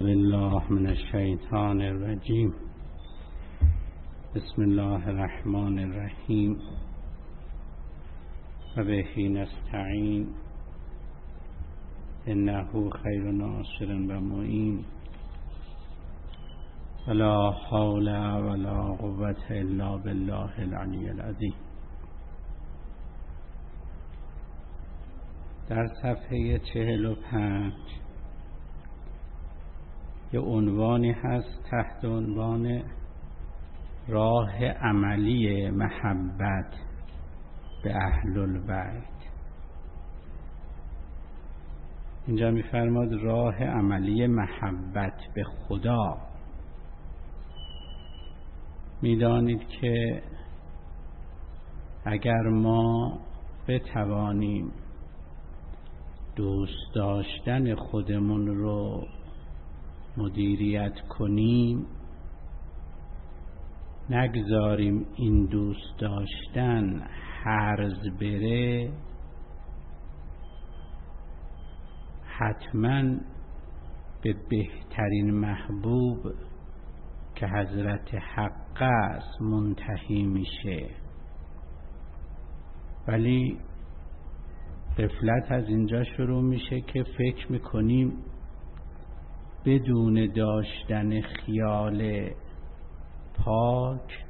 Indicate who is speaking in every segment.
Speaker 1: بالله من الشیطان الرجیم. بسم الله الرحمن الرحیم و بهی نستعین انه خیر ناصر و معین ولا حول ولا قوة الا بالله العلی العظیم. در صفحه 45 یه عنوانی هست تحت عنوان راه عملی محبت به اهل البیت. اینجا می‌فرماد راه عملی محبت به خدا. می‌دانید که اگر ما بتوانیم دوست داشتن خودمون رو مدیریت کنیم، نگذاریم این دوست داشتن هرز بره، حتما به بهترین محبوب که حضرت حق است منتهی میشه. ولی غفلت از اینجا شروع میشه که فکر میکنیم بدون داشتن خیال پاک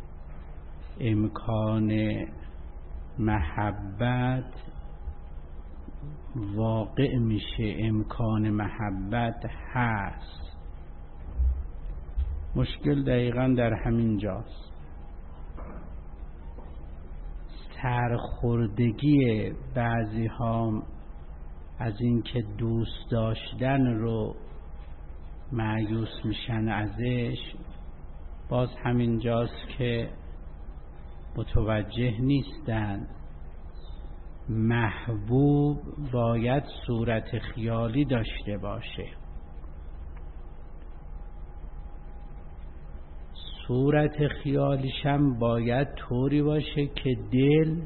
Speaker 1: امکان محبت واقع میشه، امکان محبت هست. مشکل دقیقاً در همین جاست. سرخوردگی بعضی ها از اینکه دوست داشتن رو مایوس میشن ازش، باز همین جاست که متوجه نیستن محبوب باید صورت خیالی داشته باشه. صورت خیالیش هم باید طوری باشه که دل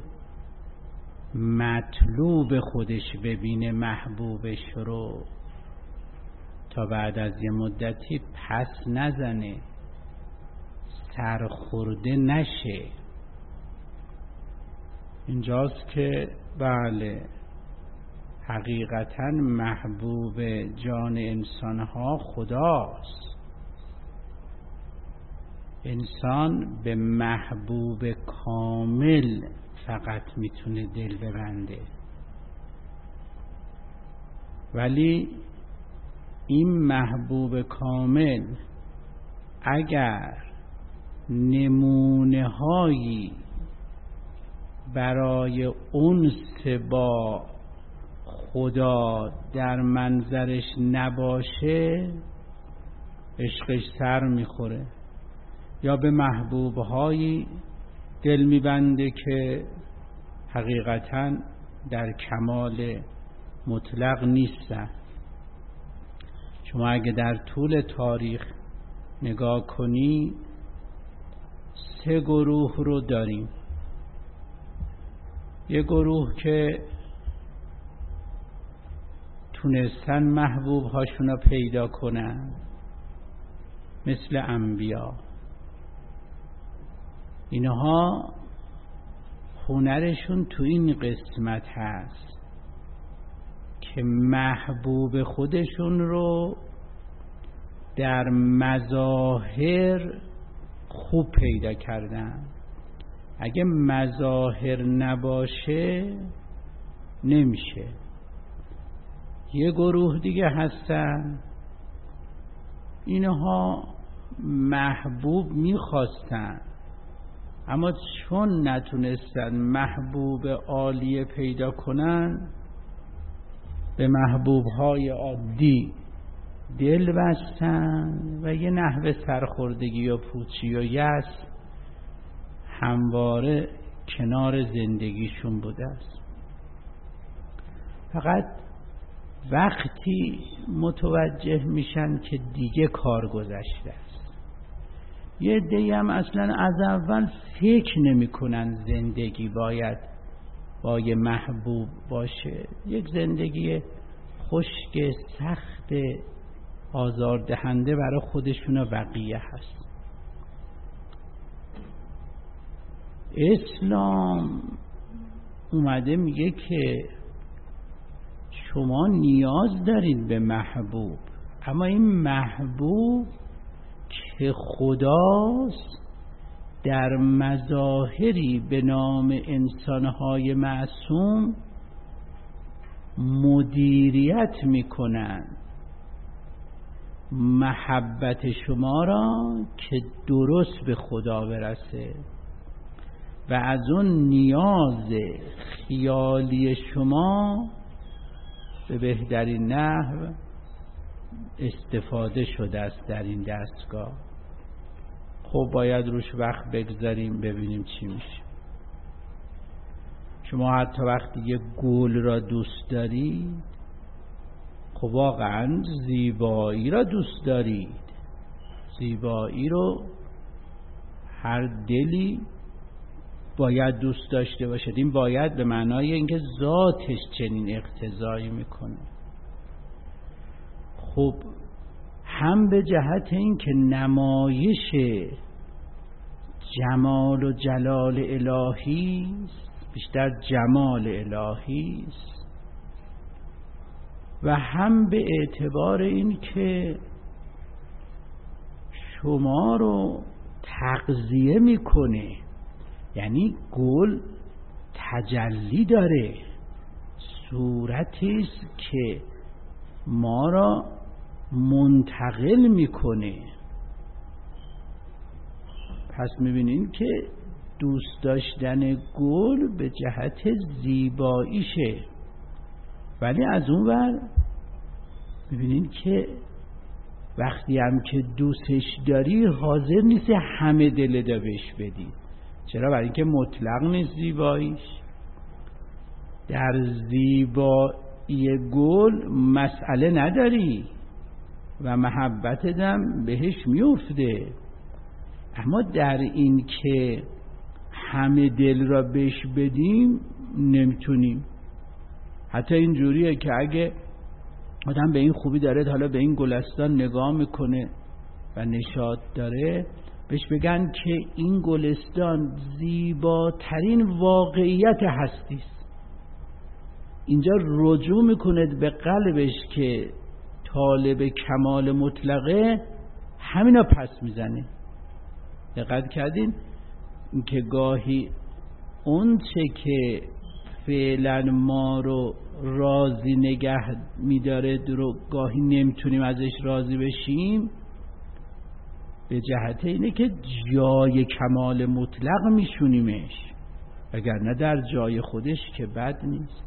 Speaker 1: مطلوب خودش ببینه محبوبش رو، تا بعد از یه مدتی پس نزنه، سرخورده نشه. اینجاست که بله حقیقتا محبوب جان انسانها خداست. انسان به محبوب کامل فقط میتونه دل ببنده. ولی این محبوب کامل اگر نمونه هایی برای انس با خدا در منظرش نباشه، عشقش سر میخوره، یا به محبوب هایی دل میبنده که حقیقتا در کمال مطلق نیستن. شما اگه در طول تاریخ نگاه کنی 3 گروه رو داریم. یه گروه که تونستن محبوب هاشون رو پیدا کنن مثل انبیا. اینها هنرشون تو این قسمت هست که محبوب خودشون رو در مظاهر خوب پیدا کردن. اگه مظاهر نباشه نمیشه. یه گروه دیگه هستن اینها محبوب میخواستن، اما چون نتونستن محبوب عالی پیدا کنن به محبوبهای عادی دل بستن و یه نحوه سرخوردگی و پوچی و یأس همواره کنار زندگیشون بوده است. فقط وقتی متوجه میشن که دیگه کار گذشته است. یه عده‌ای هم اصلا از اول فکر نمی کنن زندگی باید با یه محبوب باشه. یک زندگی خشک سخت آزاردهنده برای خودشون و بقیه هست. اسلام اومده میگه که شما نیاز دارید به محبوب، اما این محبوب که خداست در مظاهری به نام انسانهای معصوم مدیریت میکنن محبت شما را که درست به خدا برسه و از اون نیاز خیالی شما به بهترین نحو استفاده شده است در این دستگاه. خب باید روش وقت بگذاریم ببینیم چی میشه. شما حتی وقتی یه گل را دوست دارید، خب واقعا زیبایی را دوست دارید. زیبایی رو هر دلی باید دوست داشته باشد. این باید به معنای اینکه ذاتش چنین اقتضایی میکنه. خب هم به جهت این که نمایش جمال و جلال الهی است، بیشتر جمال الهی است، و هم به اعتبار این که شما رو تغذیه میکنه. یعنی گل تجلی داره، صورتی است که ما را منتقل میکنه. پس میبینین که دوست داشتن گل به جهت زیباییشه، ولی از اون ور میبینین که وقتی هم که دوستش داری حاضر نیست همه دل بهش بدی. چرا؟ برای اینکه مطلق نیست زیباییش. در زیبایی گل مسئله نداری و محبتت هم بهش میفته، اما در این که همه دل را بهش بدیم نمیتونیم. حتی این جوریه که اگه آدم به این خوبی داره، حالا به این گلستان نگاه میکنه و نشاط داره، بهش بگن که این گلستان زیباترین واقعیت هستی است. اینجا رجوع میکنه به قلبش که طالب کمال مطلقه، همینا پس میزنه. دقت کردین که گاهی اون چه که فعلا ما رو راضی نگه میداره رو گاهی نمیتونیم ازش راضی بشیم، به جهت اینه که جای کمال مطلق میشونیمش، وگرنه در جای خودش که بد نیست.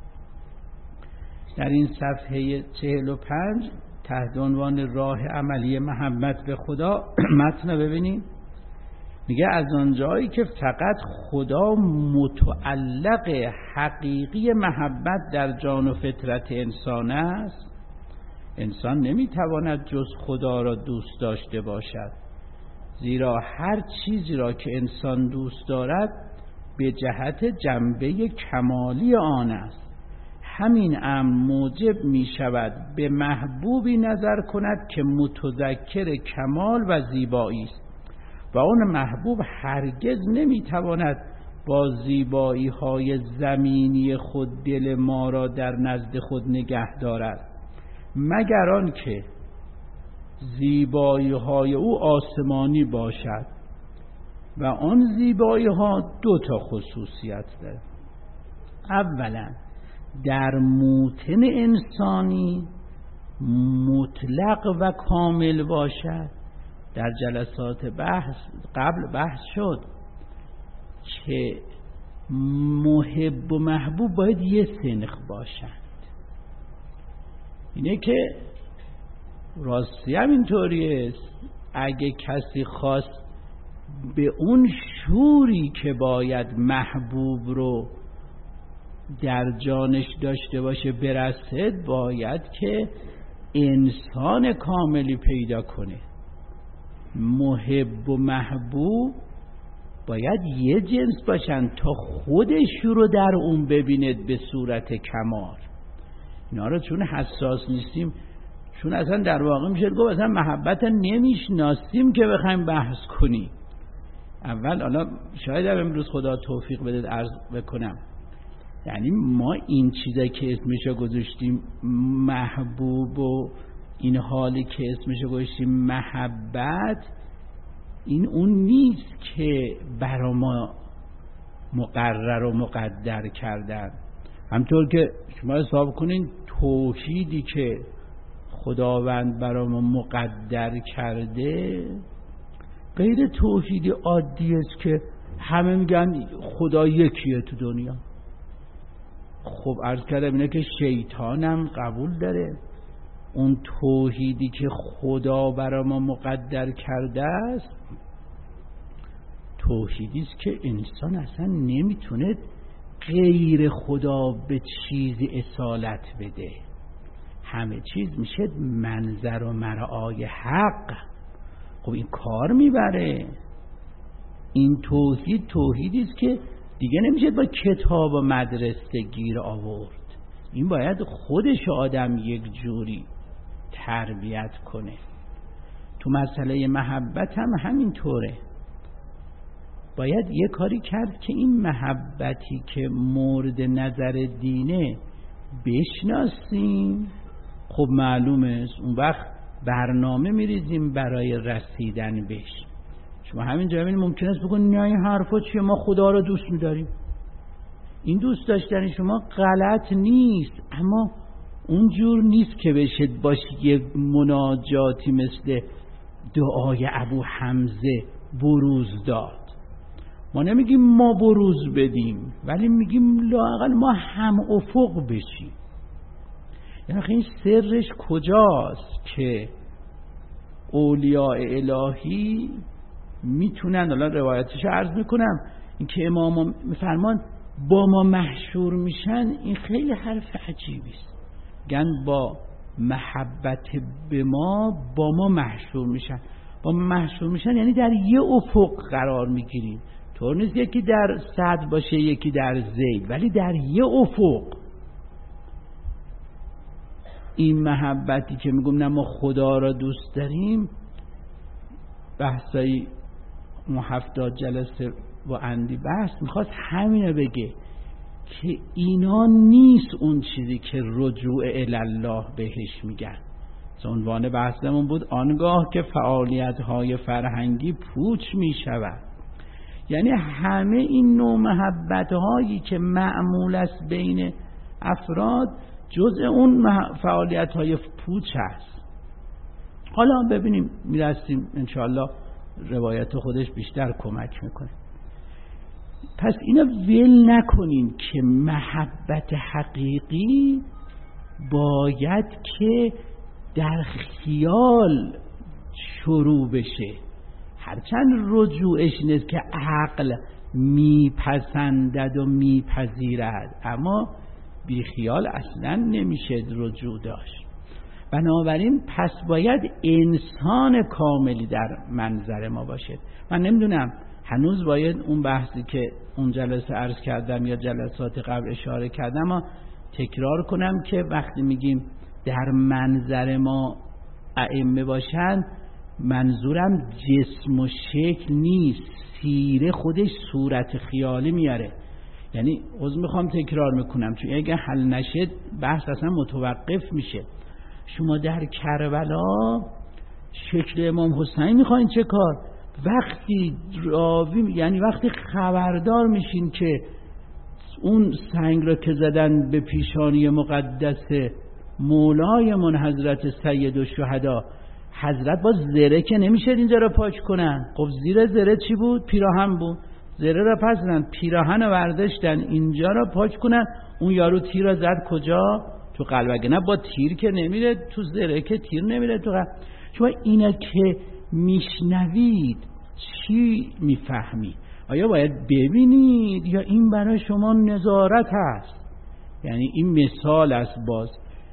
Speaker 1: در این صفحه 45 تحت عنوان راه عملی محبت به خدا متن ببینیم. میگه از آن جایی که فقط خدا متعلق حقیقی محبت در جان و فطرت انسان است، انسان نمیتواند جز خدا را دوست داشته باشد، زیرا هر چیزی را که انسان دوست دارد به جهت جنبه کمالی آن است. همین امر موجب می شود به محبوبی نظر کند که متذکر کمال و زیبایی است و اون محبوب هرگز نمی تواند با زیبایی های زمینی خود دل ما را در نزد خود نگه دارد، مگر آن که زیبایی های او آسمانی باشد و آن زیبایی ها دو تا خصوصیت دارد. اولا در موطن انسانی مطلق و کامل باشد. در جلسات قبل بحث شد که محب و محبوب باید یه سنخ باشند. اینه که راستی هم اینطوری است. اگه کسی خواست به اون شوری که باید محبوب رو در جانش داشته باشه برسد، باید که انسان کاملی پیدا کنه. محب و محبوب باید یه جنس باشن تا خودش رو در اون ببیند به صورت کمال. اینا رو چون حساس نیستیم چون اصلا در واقع میشه گفت اصلا محبت نمیشناسیم که بخوایم بحث کنیم. اول حالا شاید امروز خدا توفیق بده عرض بکنم، یعنی ما این چیزایی که اسمشو گذاشتیم محبوب و این حالی که اسمشو گذاشتیم محبت، این اون نیست که برا ما مقرر و مقدر کردن. همطور که شما حساب کنین توحیدی که خداوند برا ما مقدر کرده غیر توحیدی عادی است که همه میگن خدا یکیه تو دنیا. خب عرض کردم اینه که شیطانم قبول داره اون توحیدی که خدا برا ما مقدر کرده است توحیدی است که انسان اصلا نمیتونه غیر خدا به چیزی اصالت بده. همه چیز میشه منظر و مرعای حق. خب این کار میبره. این توحیدی است که دیگه نمیشه با کتاب و مدرسه گیر آورد. این باید خودش آدم یک جوری تربیت کنه. تو مسئله محبت هم همین طوره. باید یه کاری کرد که این محبتی که مورد نظر دینه بشناسیم. خب معلومه اون وقت برنامه میریزیم برای رسیدن بهش. شما همین جایی ممکن است بگن نه این حرفا چیه، ما خدا رو دوست می‌داریم. این دوست داشتن شما غلط نیست، اما اونجور نیست که بشه باشه یک مناجاتی مثل دعای ابو حمزه بروز داد. ما نمیگیم ما بروز بدیم، ولی میگیم لااقل ما هم افق بشیم. یعنی این سرش کجاست که اولیاء الهی میتونن، حالا روایتش عرض میکنم، این که امام میفرمان با ما محشور میشن، این خیلی حرف عجیبی است. گن با محبت به ما با ما محشور میشن. با ما محشور میشن یعنی در یه افق قرار میگیریم. طور نیست یکی در صدر باشه یکی در ذیل، ولی در یه افق. این محبتی که میگم نه ما خدا را دوست داریم، بحثای 70 جلسه و اندی بحث میخواست همینه بگه که اینا نیست اون چیزی که رجوع الله بهش میگن. عنوان بحثمون بود آنگاه که فعالیت‌های فرهنگی پوچ میشود. یعنی همه این نوع محبت‌هایی که معمول است بین افراد جزء اون فعالیت‌های پوچ است. حالا ببینیم میرسیم انشاءالله روایت خودش بیشتر کمک میکنه. پس اینا ول نکنین که محبت حقیقی باید که در خیال شروع بشه. هرچند رجوعش نیست که عقل میپسندد و میپذیرد، اما بی خیال اصلا نمیشه رجوع داشت. بنابراین پس باید انسان کاملی در منظر ما باشه. من نمیدونم هنوز باید اون بحثی که اون جلسه عرض کردم یا جلسات قبل اشاره کردم اما تکرار کنم که وقتی میگیم در منظر ما ائمه باشن، منظورم جسم و شکل نیست، سیره خودش صورت خیالی میاره. یعنی میخوام تکرار میکنم چون اگه حل نشد بحث اصلا متوقف میشه. شما در کربلا شکل امام حسین میخواین چه کار؟ وقتی راوی، یعنی وقتی خبردار میشین که اون سنگ را که زدن به پیشانی مقدس مولایمون حضرت سید الشهدا، حضرت با زره که نمیشه اینجا را پاک کنن. خب زیر زره چی بود؟ پیراهن بود. زره را پس زدن، پیراهن را برداشتن اینجا را پاک کنن. اون یارو تیر را زد کجا؟ تو قلب. نه با تیر که نمیره تو زره، که تیر نمیره تو قلب. شما اینا که میشنوید چی میفهمید؟ آیا باید ببینید یا این برای شما نظارت هست؟ یعنی این مثال است. باز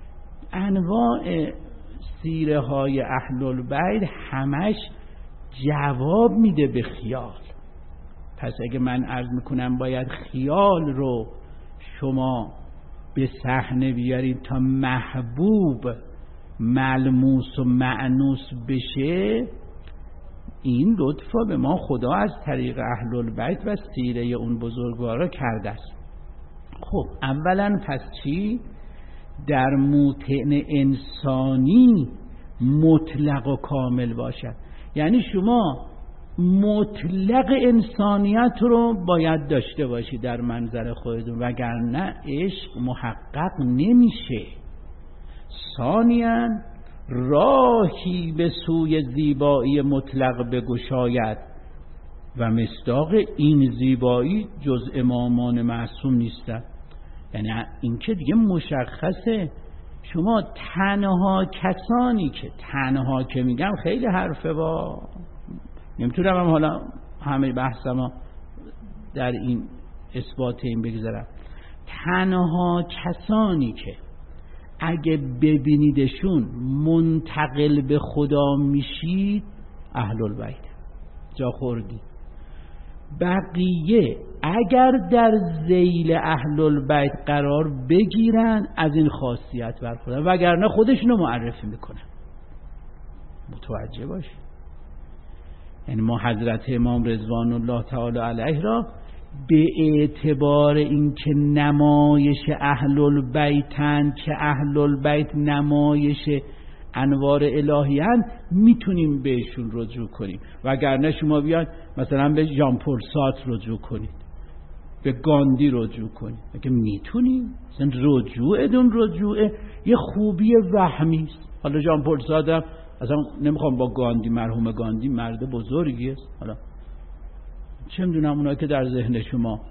Speaker 1: انواع سیره های اهل البیت همش جواب میده به خیال. پس اگه من عرض میکنم باید خیال رو شما به صحنه بیارید تا محبوب ملموس و مأنوس بشه، این لطفا به ما خدا از طریق اهل البیت و سیره اون بزرگوارا کرده است. خب اولا پس چی؟ در موطن انسانی مطلق و کامل باشد. یعنی شما مطلق انسانیت رو باید داشته باشی در منظر خودتون، وگرنه عشق محقق نمیشه. ثانیاً راهی به سوی زیبایی مطلق بگشاید و مصداق این زیبایی جز امامان معصوم نیستند. یعنی این که دیگه مشخصه شما تنها کسانی که تنها که میگم خیلی حرفه، با نمیتونم حالا همه بحثم در این اثبات این بگذارم، تنها کسانی که اگه ببینیدشون منتقل به خدا میشید اهل البیت. جا خوردی. بقیه اگر در ذیل اهل البیت قرار بگیرن از این خاصیت برخوردن، وگرنه خودشونو معرفی میکنن. متوجه باشید. یعنی ما حضرت امام رضوان الله تعالی علیه را به اعتبار اینکه نمایش اهل البیتن که اهل البیت نمایش انوار الهیان میتونیم بهشون رجوع کنیم، وگرنه شما بیاد مثلا به ژان پل سارتر رجوع کنید، به گاندی رجوع کنید، اگه میتونیم. مثلا رجوعتون رجوع یه خوبی وهمی است. حالا ژان پل سارتر اصلا نمیخوام با گاندی، مرحوم گاندی مرد بزرگی است، حالا چه میدونم اونا که در ذهن شما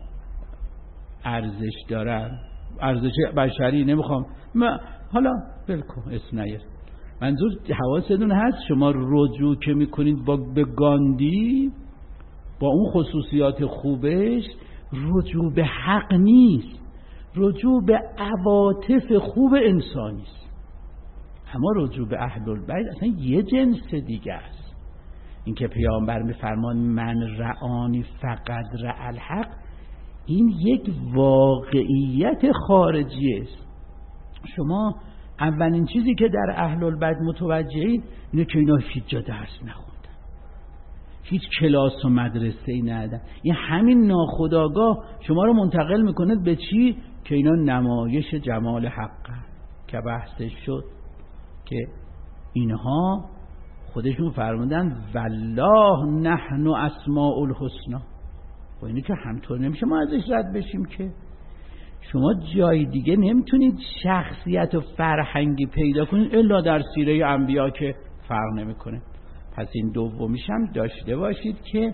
Speaker 1: ارزش دارن، ارزش بشری نمیخوام حالا بلکن اسم نیست. منظور حواستون هست شما رجوع که میکنید به گاندی با اون خصوصیات خوبش، رجوع به حق نیست، رجوع به عواطف خوب انسانی است. اما رجوع به اهل البیت اصلا یه جنس دیگه است. این که پیامبر میفرمان من رعانی فقط رع الحق، این یک واقعیت خارجی است. شما اولین چیزی که در اهل البیت متوجهید اینه که اینا هیچ جا درس نخوندن، هیچ کلاس و مدرسه‌ای ندادن. این همین ناخودآگاه شما رو منتقل میکنه به چی؟ که اینا نمایش جمال حق که بحثش شد که اینها خودشون فرمودن والله نحن اسماء الحسنا. و اینه که همطور نمیشه ما ازش رد بشیم که شما جای دیگه نمیتونید شخصیت و فرهنگی پیدا کنید الا در سیره انبیا که فرق نمیکنه. پس این دومیش هم داشته باشید که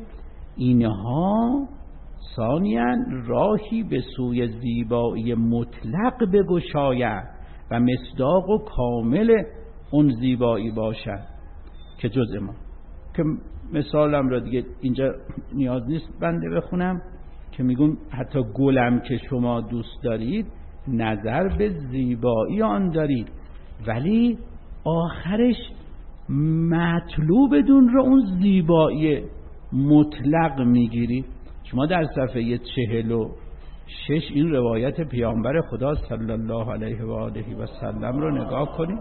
Speaker 1: اینها ثانیاً راهی به سوی زیبایی مطلق بگشاید و مصداق و کامل اون زیبایی باشد که جز ما. که مثالم را دیگه اینجا نیاز نیست بنده بخونم که میگم حتی گلم که شما دوست دارید نظر به زیبایی آن دارید، ولی آخرش مطلوبتون رو اون زیبایی مطلق میگیرید. شما در صفحه 46 این روایت پیامبر خدا صلی الله علیه و آله و سلم رو نگاه کنید.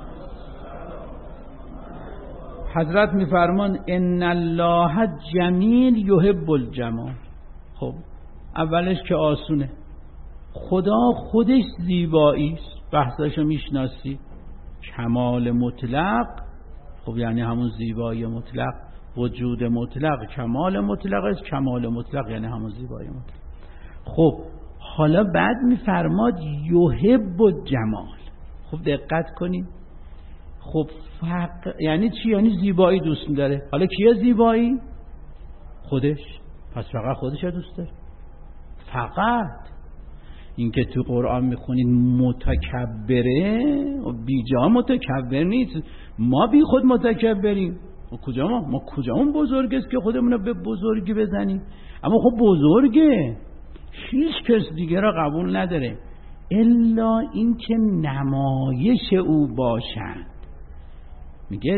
Speaker 1: حضرت میفرمان ان الله جمیل یحب الجمال. خب اولش که آسونه، خدا خودش زیبایی است، بحثاشو میشناسی. کمال مطلق خب یعنی همون زیبایی مطلق، وجود مطلق کمال مطلق است، کمال مطلق یعنی همون زیبایی مطلق. خب حالا بعد میفرماد یحب الجمال. خب دقت کنید. خب یعنی چی؟ یعنی زیبایی دوست داره. حالا کیه زیبایی؟ خودش. پس فقط خودش دوست داره. فقط این که تو قرآن میخونید متکبره و بیجا متکبر نیست، ما بی خود متکبریم. ما کجامون بزرگ است که خودمون رو به بزرگی بزنیم؟ اما خب بزرگه، هیچ کس دیگه را قبول نداره الا این که نمایش او باشند. میگه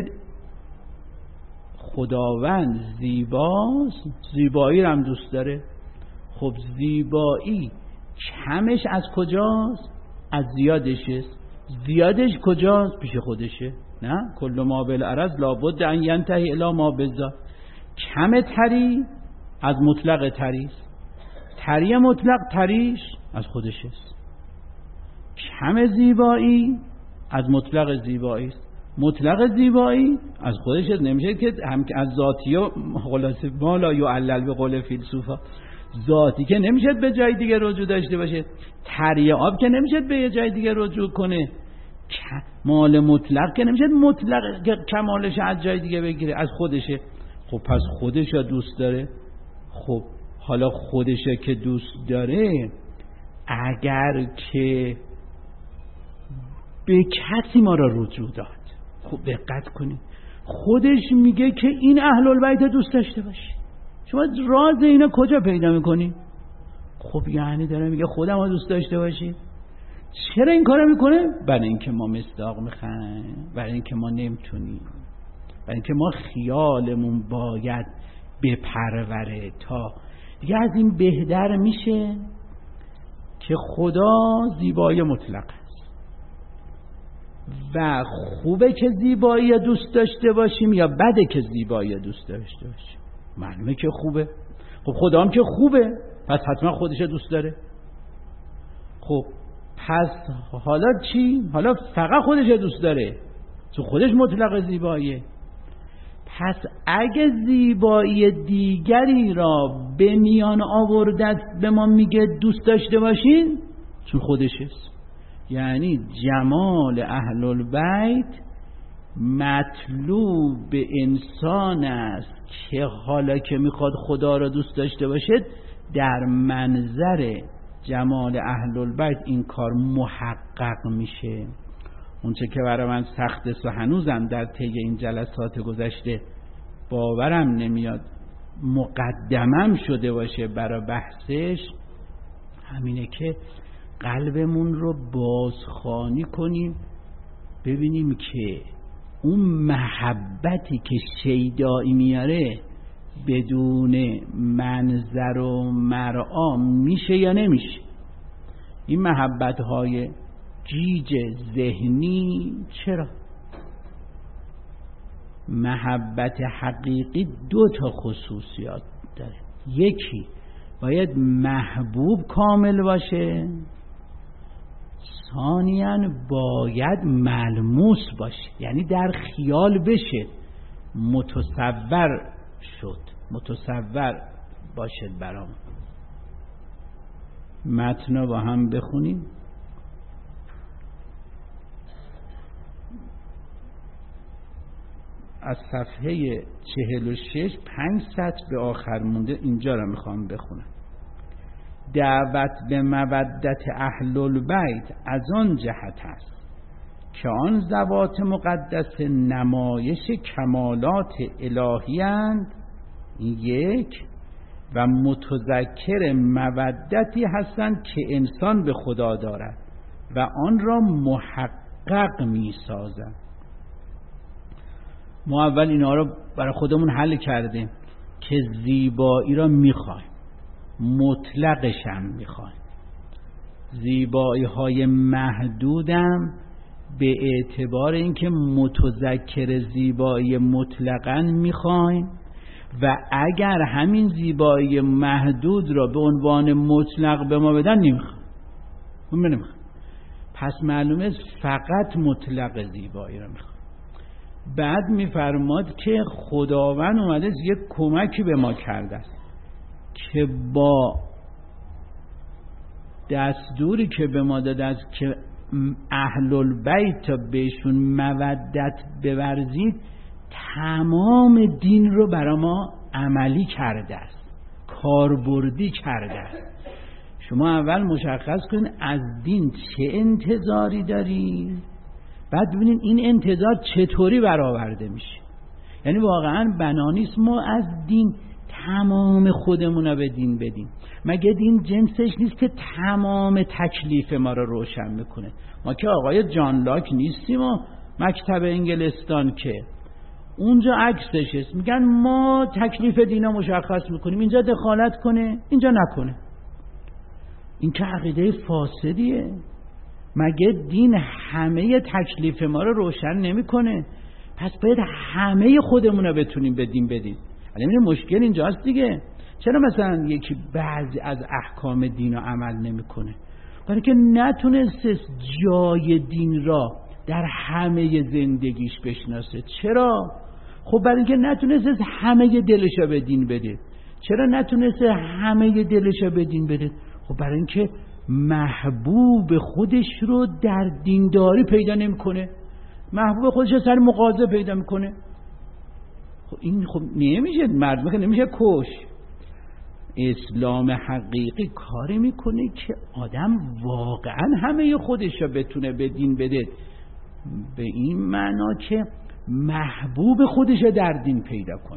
Speaker 1: خداوند زیباست، زیبایی رو هم دوست داره. خب زیبایی کمش از کجاست؟ از زیادش است. زیادش کجاست؟ پیش خودشه. نه، کل ما بالعرض لابد ان ینتهی الی ما بالذات. کم تری از مطلق تریست، تری مطلق تریش از خودشه. کم زیبایی از مطلق زیبایی است، مطلق زیبایی از خودش نمیشه که هم از ذاتی و خلاصه ما لا یعلل به قول فیلسوفا، ذاتی که نمیشه به جای دیگه رجوع داشته باشه، تری آب که نمیشه به یه جای دیگه رجوع کنه، کمال مطلق که نمیشه مطلق کمالش از جای دیگه بگیره، از خودشه. خب پس خودش دوست داره. خب حالا خودشه که دوست داره، اگر که به کسی ما را رجوع داد، خب دقت کنید، خودش میگه که این اهل البیت دوست داشته باشی. شما راز اینا کجا پیدا میکنی؟ خب یعنی داره میگه خودم رو دوست داشته باشی. چرا این کارو میکنه؟ برای اینکه ما مصداق میخوایم، برای اینکه ما نمیتونیم، برای اینکه ما خیالمون باید بپروره تا دیگه از این بهتر میشه که خدا زیبایی مطلق است و خوبه که زیبایی دوست داشته باشیم یا بده که زیبایی دوست داشته باشیم؟ معلومه که خوبه. خب خدا هم که خوبه، پس حتما خودش دوست داره. خب پس حالا چی؟ حالا فقط خودش دوست داره، تو خودش مطلق زیباییه. پس اگه زیبایی دیگری را به میان آورده به ما میگه دوست داشته باشین، چون خودشه. یعنی جمال اهل البیت مطلوب انسان است که حالا که میخواد خدا را دوست داشته باشد، در منظر جمال اهل البیت این کار محقق میشه. اونچه که برای من سخت است و هنوزم در طی این جلسات گذشته باورم نمیاد مقدمم شده باشه برای بحثش، همینه که قلبمون رو بازخوانی کنیم، ببینیم که اون محبتی که شیدایی میاره بدون منظر و مرعا میشه یا نمیشه. این محبت‌های گیج ذهنی چرا؟ محبت حقیقی دو تا خصوصیات داره. یکی باید محبوب کامل باشه، ثانیاً باید ملموس باشه، یعنی در خیال بشه، متصور شد، متصور باشد برام. متن با هم بخونیم. از صفحه 46 5 سطر به آخر مونده، اینجا را میخوام بخونم. دعوت به مودت اهل البیت از آن جهت است که آن ذوات مقدس نمایش کمالات الهی اند، یک، و متذکر مودتی هستند که انسان به خدا دارد و آن را محقق می سازند. ما اول اینا رو برای خودمون حل کردیم که زیبایی را میخوایم، مطلقش هم میخوایم. زیبایی های محدودم به اعتبار اینکه متذکر زیبایی مطلقاً میخوایم و اگر همین زیبایی محدود را به عنوان مطلق به ما بدن نمیخوایم. پس معلومه فقط مطلق زیبایی را میخوایم. بعد میفرماد که خداوند اومده یک کمکی به ما کرده است که با دستوری که به ما داده است که اهل البیت تا بهشون مودت بورزید، تمام دین رو برای ما عملی کرده است، کاربردی کرده است. شما اول مشخص کنید از دین چه انتظاری دارید، بعد ببینید این انتظار چطوری برآورده میشه. یعنی واقعا بنانیست ما از دین تمام خودمون رو به دین بدیم. مگه دین جنسش نیست که تمام تکلیف ما رو روشن میکنه؟ ما که آقای جان لاک نیستیم و مکتب انگلستان که اونجا عکسش است، میگن ما تکلیف دینا مشخص میکنیم، اینجا دخالت کنه اینجا نکنه. این که عقیده فاسدیه. مگه دین همه تکلیف ما رو روشن نمیکنه؟ پس باید همه خودمون رو بتونیم به دین بدیم. الان مشکل اینجاست دیگه. چرا مثلا یکی بعضی از احکام دین رو عمل نمیکنه؟ برای که نتونسته جای دین را در همه زندگیش بشناسه. چرا؟ خب برای اینکه نتونسته همه دلش رو به دین بده. چرا نتونسته همه دلش رو به دین بده؟ خب برای اینکه محبوب خودش رو در دینداری پیدا نمیکنه، محبوب خودش رو سر مغازه پیدا میکنه. خب این خب نمیشه، مردم که نمیشه کش. اسلام حقیقی کاری میکنه که آدم واقعا همه خودش رو بتونه به دین بده، به این معنا که محبوب خودش رو در دین پیدا کنه.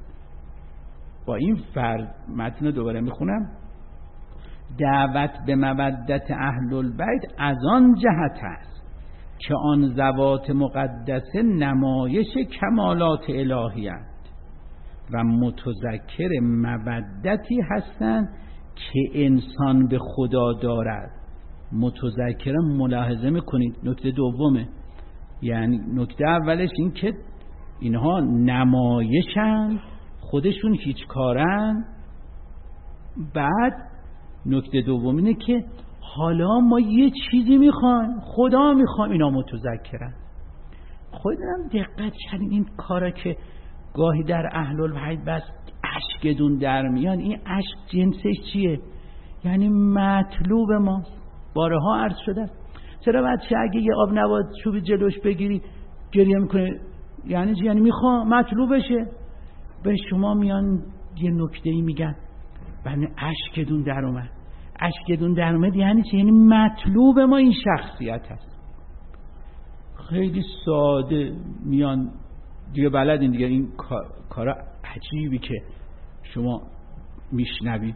Speaker 1: با این فرض متن دوباره میخونم. دعوت به مودت اهل البیت از آن جهت است که آن ذوات مقدسه نمایش کمالات الهی‌اند و متذکر مودتی هستند که انسان به خدا دارد. متذکر ملاحظه میکنید نکته دومه، یعنی نکته اولش این که اینها نمایشن، خودشون هیچ کارن. بعد نکته دوم اینه که حالا ما یه چیزی میخوایم، خدا میخوایم، اینا متذکرن. خودم دقت کردین این کارا که گاهی در اهل البیت بس اشکدون در میان، این اشک جنسش چیه؟ یعنی مطلوب ماست. بارها عرض شده چرا بچه اگه یه آب نبات چوبی جلوش بگیری گریه میکنه؟ یعنی چی؟ یعنی میخواه مطلوبشه. به شما میان یه نکته‌ای میگن بنده اشکدون در اومد. اشکدون در اومد یعنی چی؟ یعنی مطلوب ما این شخصیت هست. خیلی ساده میان دیگه، بلدین دیگه این کارا عجیبی که شما میشنوید.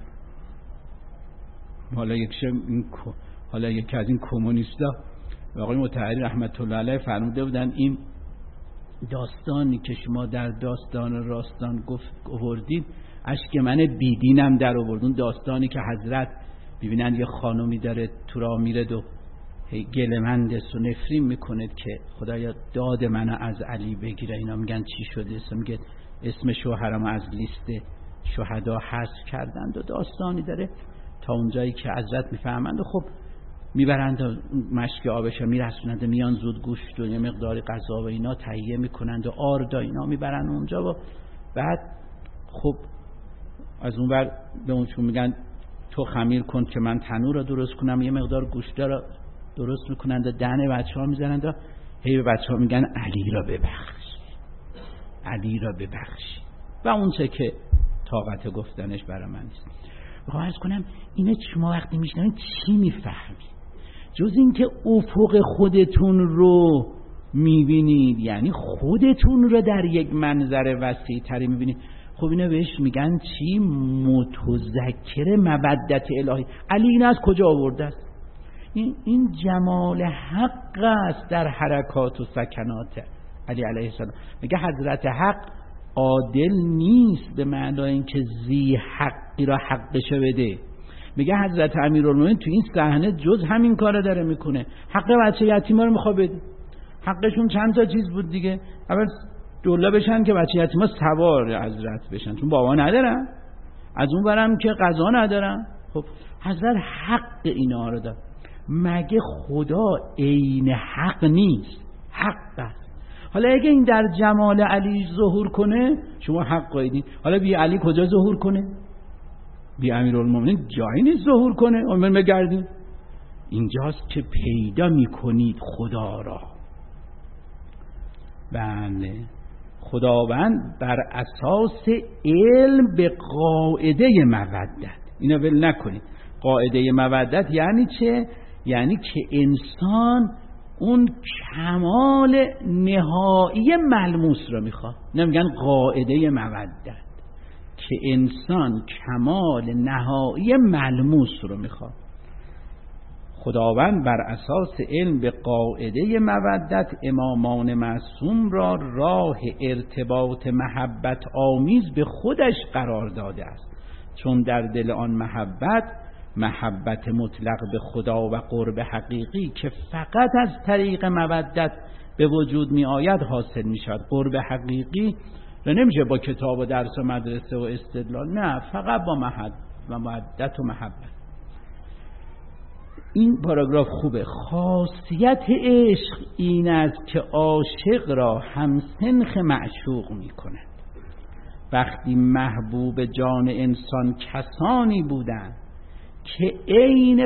Speaker 1: حالا یکی از این کمونیستا آقای مطهری رحمت الله علیه فرموده بودن این داستانی که شما در داستان راستان گفتید اشک من بیدینم در آورد. اون داستانی که حضرت ببینن یه خانومی داره تو راه میره و گلمندست و نفرین میکنه که خدایا داد منو از علی بگیره. اینا میگن چی شده؟ میگه اسم شوهرم از لیست شهدا حذف کردند و داستانی داره تا اونجایی که حضرت میفهمند و خب میبرند و مشک آبش رو میرسونند، میان زود گوشت و یه مقداری غذا و اینا تهیه میکنند و آرد و اینا میبرند اونجا و بعد خب از اون بر به اونشون میگن تو خمیر کن که من تنور رو درست کنم. یه مقدار گوشت رو درست میکنند و دهن بچه ها میزنند و هی به بچه ها میگن علی را ببخش، علی را ببخش. و اون چه که طاقت گفتنش برای من نیست. میخوام عرض کنم اینه شما وقتی میشنوید چی میفهمید؟ جز این که افق خودتون رو میبینید، یعنی خودتون رو در یک منظر وسیع تری میبینید. خب اینو بهش میگن چی؟ متذکر مودت الهی. علی این از کجا آورده است؟ این جمال حق است در حرکات و سکنات علی علیه السلام. میگه حضرت حق عادل نیست به معنای اینکه ذی حقی را حقش بده. میگه حضرت امیرالمومنین تو این صحنه جز همین کارو داره میکنه، حق بچه یتیما رو میخواد بده. حقشون چند تا چیز بود دیگه. اول دولا بشن که بچه یتیما سوار حضرت بشن چون بابا ندارن، از اون برم که غذا ندارن. خب حضرت حق اینا رو داد. مگه خدا عین حق نیست؟ حق است. حالا اگه این در جمال علی ظهور کنه شما حق قایدین، حالا بی علی کجا ظهور کنه؟ بی امیرالمومنین جایی نیست ظهور کنه. اون بگردین اینجاست که پیدا میکنید خدا را. بله، خداوند بر اساس علم به قاعده مودت، اینو ول نکنید. قاعده مودت یعنی چه؟ یعنی که انسان اون کمال نهایی ملموس رو میخواد. نمیگن قاعده مودت، که انسان کمال نهایی ملموس رو میخواد. خداوند بر اساس علم به قاعده مودت امامان معصوم را راه ارتباط محبت آمیز به خودش قرار داده است، چون در دل آن محبت محبت مطلق به خدا و قرب حقیقی که فقط از طریق مودت به وجود می آید حاصل می شود. قرب حقیقی نمیشه با کتاب و درس و مدرسه و استدلال، نه، فقط با مودت و محبت. این پاراگراف خوبه. خاصیت عشق این است که عاشق را همسنخ معشوق می کند. وقتی محبوب جان انسان کسانی بودند که عین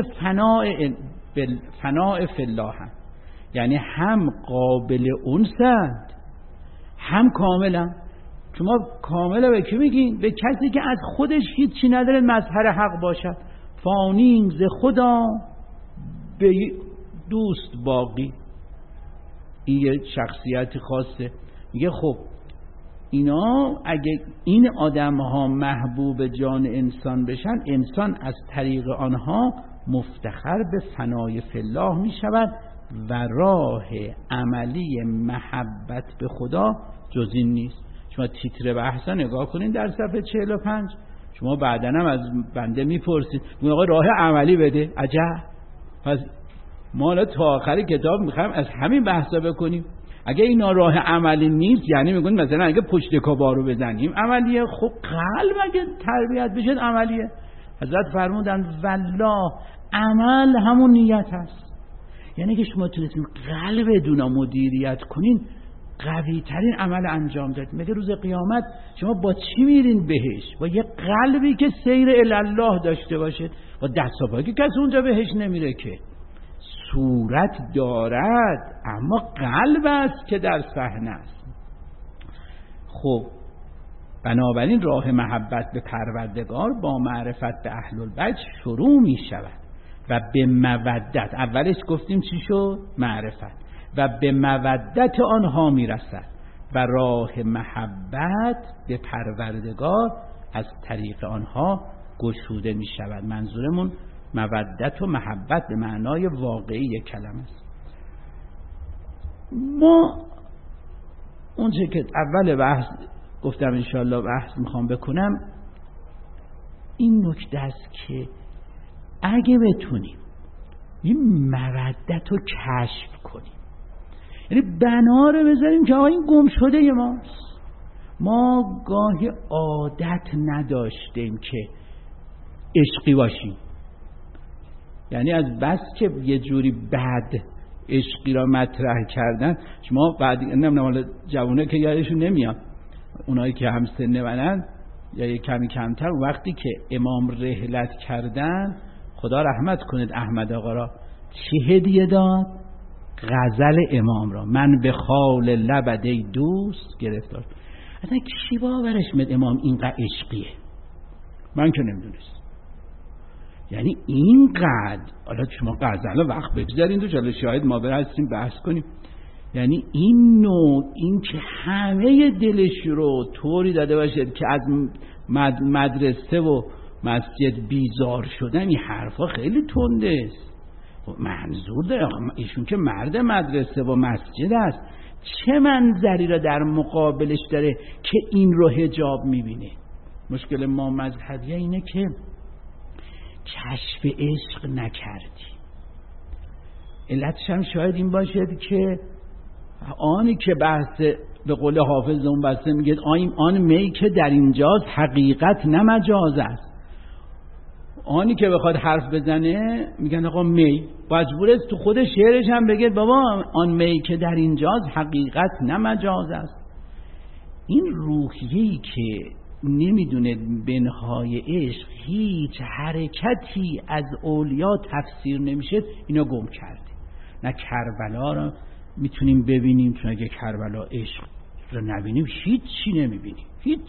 Speaker 1: فناء فی الله هم، یعنی هم قابل انسند هم کاملا. شما کاملا به کی میگین؟ به کسی که از خودش هیچی نداره مظهر حق باشد. فانیم ز خدا به دوست باقی. این یه شخصیت خاصه. میگه خب اینا اگه این آدم ها محبوب جان انسان بشن، انسان از طریق آنها مفتخر به فنای فی الله می شود و راه عملی محبت به خدا جز این نیست. شما تیتر بحثا نگاه کنین در صفحه 45. شما بعداً هم از بنده میپرسید آقا راه عملی بده. عجب. پس ما تا آخر کتاب میخوایم از همین بحثا بکنیم. اگه اینا راه عملی نیست، یعنی میگن مثلا اگه پشت کبارو بزنیم عملیه. خب قلب اگه تربیت بشه عملیه. حضرت فرمودن والله عمل همون نیت هست. یعنی که شما تونستین قلبتون رو مدیریت کنین، قوی ترین عمل انجام داد. میگه روز قیامت شما با چی میرین بهش؟ با یه قلبی که سیر الله داشته باشه. با دست و پایی که کسی اونجا بهش نمیره که. صورت دارد اما قلب است که در صحنه است. خب بنابراین راه محبت به پروردگار با معرفت به اهل البیت شروع می شود و به مودت، اولش گفتیم چی شد؟ معرفت. و به مودت آنها می رسد و راه محبت به پروردگار از طریق آنها گشوده می شود. منظورمون مودت و محبت به معنای واقعی کلمه است. ما اونچه که اول بحث گفتم انشاءالله بحث میخوام بکنم این نکته است که اگه بتونیم این مودت رو کشف کنیم، یعنی بنا رو بذاریم که این گم شده ماست. ما گاهی عادت نداشتیم که عشقی باشیم، یعنی از بس که یه جوری بد عشقی را مطرح کردن. شما بعد نمیدونم جوونه که یادشون نمیاد، اونایی که هم سن منن یا یه کمی کمتر، وقتی که امام رحلت کردن، خدا رحمت کنید احمد آقا را، چی هدیه داد؟ غزل امام را. من به خال لبد ای دوست گرفتار. اصلا کی باورش میاد امام اینقدر عشقیه؟ من که نمیدونست. یعنی اینقدر، حالا شما غزل وقت بگذارین تو جلو شاهد ما برسیم بحث کنیم. یعنی این نوع، این که همه دلش رو طوری داده باشد که از مدرسه و مسجد بیزار شدن، این حرفا خیلی تنده است. منظور داره ایشون که مرد مدرسه و مسجد است، چه منظری را در مقابلش داره که این رو حجاب میبینه؟ مشکل ما مذهبیه اینه که کشف عشق نکردی. علتش هم شاید این باشد که آنی که بحث به قول حافظ اون بسته میگه آن می که در اینجاست حقیقت نه مجاز است. آنی که بخواد حرف بزنه میگن آقا می، مجبور است تو خود شعرش هم بگه بابا آن می که در اینجاست حقیقت نه مجاز است. این روحیه‌ای که نمیدونه بنهای عشق هیچ حرکتی از اولیا تفسیر نمیشه، اینا گم کرده. نه کربلا رو میتونیم ببینیم، چون اگه کربلا عشق رو نبینیم هیچی نمیبینیم.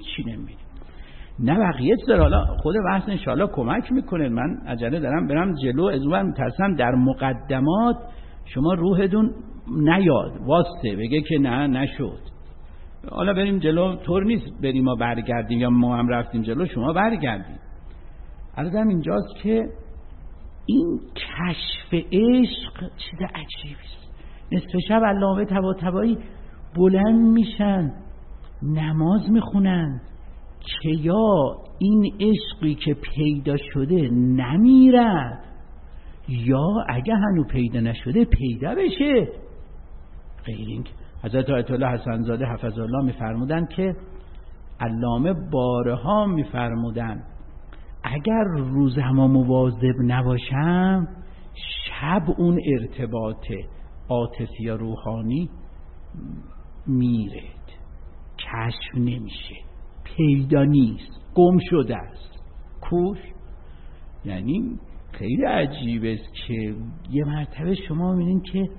Speaker 1: نه بقیه سر. حالا خود بحث انشاءالله کمک میکنه. من عجله دارم برم جلو، از اون میترسم در مقدمات شما روحتون نیاد واسطه بگه که نه نشد. حالا بریم جلو، طور نیست بریم ما برگردیم یا ما هم رفتیم جلو شما برگردیم. عرضم اینجاست که این کشف عشق چیز عجیبی است. نصف شب علامه طباطبایی بلند میشن، نماز میخونن، که یا این عشقی که پیدا شده نمیرد یا اگه هنو پیدا نشده پیدا بشه. غیر این که حضرت آیت الله حسن زاده حفظه الله میفرمودن که علامه بارها میفرمودن اگر روز هم مواظب نباشم شب اون ارتباط عاطفی یا روحانی میره، کشف نمیشه، پیدا نیست، گم شده است، کوش. یعنی خیلی عجیبه است که یه مرتبه شما میبینید که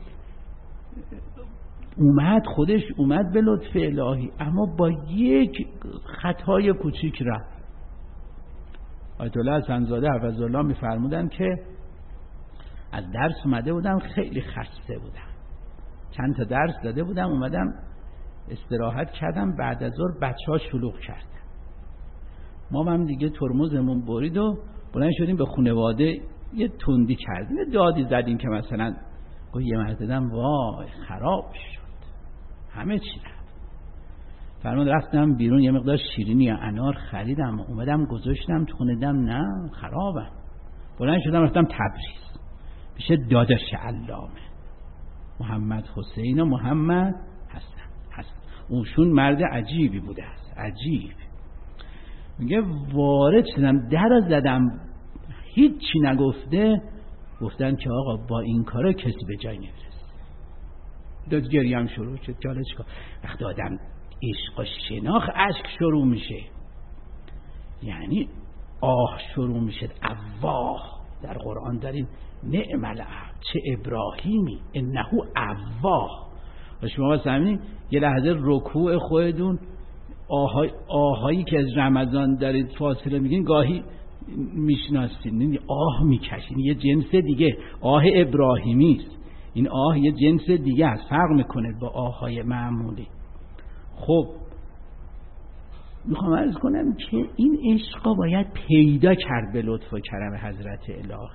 Speaker 1: خودش اومد به لطف الهی اما با یک خطای کوچیک رفت. آیت الله حسن زاده حفظه الله میفرمودن که از درس اومده بودم، خیلی خسته بودم، چند تا درس داده بودم، اومدم استراحت کردم، بعد از ظهر بچه‌ها شلوغ کردن، ما هم دیگه ترمزمون برید و بلند شدیم به خانواده یه تندی کردیم، یه دادی زدیم که مثلا یه مرد دیدم وای خراب شد، همه چی رفت. فرمود رفتم بیرون یه مقدار شیرینی یا انار خریدم، اومدم گذاشتم تو خونه، دیدم نه خرابم. بلند شدم رفتم تبریز پیش داداش علامه محمد حسین و محمد حسن. اونشون مرد عجیبی بوده است، عجیب. میگه وارد شدم، در زدم، هیچی نگفته، گفتن که آقا با این کارا کسی به جای نمیرسه. داد گریم شروع شد که حالا چیکار؟ وقتی آدم عشق و شناخت اشک شروع میشه، یعنی آه شروع میشه. اواه در قرآن داریم نعم العبد چه ابراهیمی انه اواه. و شما مثلا یه لحظه رکوع خودتون آهایی که از رمضان دارید فاصله میگین گاهی میشناسین، آه میکشین، یه جنس دیگه، آه ابراهیمی است. این آه یه جنس دیگه است، فرق میکنه با آهای معمولی. خب میخوام عرض کنم که این عشقا باید پیدا کرد به لطف و کرم حضرت الهی.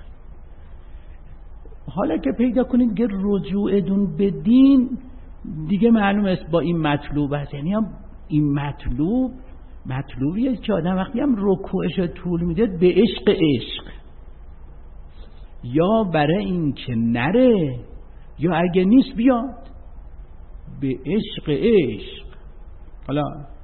Speaker 1: حالا که پیدا کنید که رجوعتون به دین دیگه معلوم است با این مطلوب است. یعنی این مطلوبیه که آدم وقتی هم رکوعش طول میده به عشق یا برای این که نره یا اگه نیست بیاد به عشق. حالا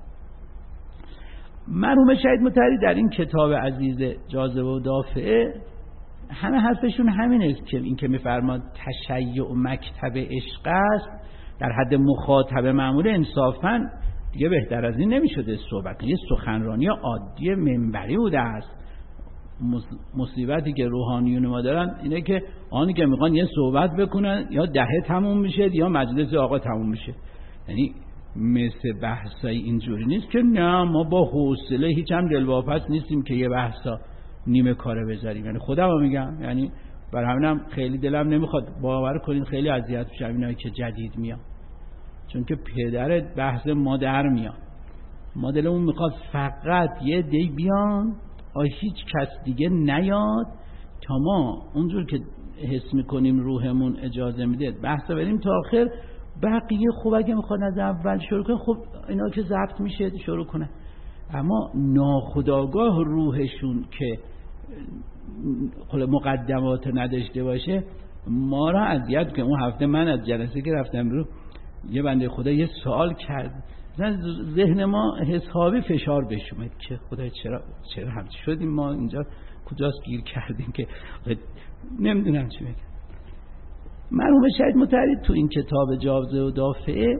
Speaker 1: مرحوم شهید مطهری در این کتاب عزیز جاذبه و دافعه همه حرفشون همین است که این که میفرماد تشیع مکتب عشق است در حد مخاطب معمول، انصافاً دیگه بهتر از این نمیشده صحبت. یه سخنرانی عادی منبری بوده است. مصیبتی که روحانیون ما دارن اینه که آنی که میخوان یه صحبت بکنن یا دهه تموم میشه یا مجلس آقا تموم میشه. یعنی مثل بحثای اینجوری نیست که نه ما با حوصله هیچ هم دلواپس نیستیم که یه بحثا نیمه کاره بذاریم. یعنی خودم میگم، یعنی بر همینم خیلی دلم نمیخواد، باور کنین خیلی اذیت میشم اینایی که جدید میان، چون که پدر بحث ما در میان. ما دلمون میخواد فقط یه دی بیان، هیچ کس دیگه نیاد تا ما اونجور که حس میکنیم روحمون اجازه میده بحث بریم تا آخر. بقیه خوب اگه میخواد از اول شروع کنه، خب اینا که ضبط میشه شروع کنه. اما ناخودآگاه روحشون که مقدمات نداشته باشه ما را اذیت کنه. اون هفته من از جلسه که رفتم رو یه بنده خدا یه سوال کرد، ذهن ما حسابی فشار بهش اومد که خدا چرا همچی شدیم، ما اینجا کجاست گیر کردیم که نمیدونم چی بگم. مرحوم شهید مطهری تو این کتاب جاذبه و دافعه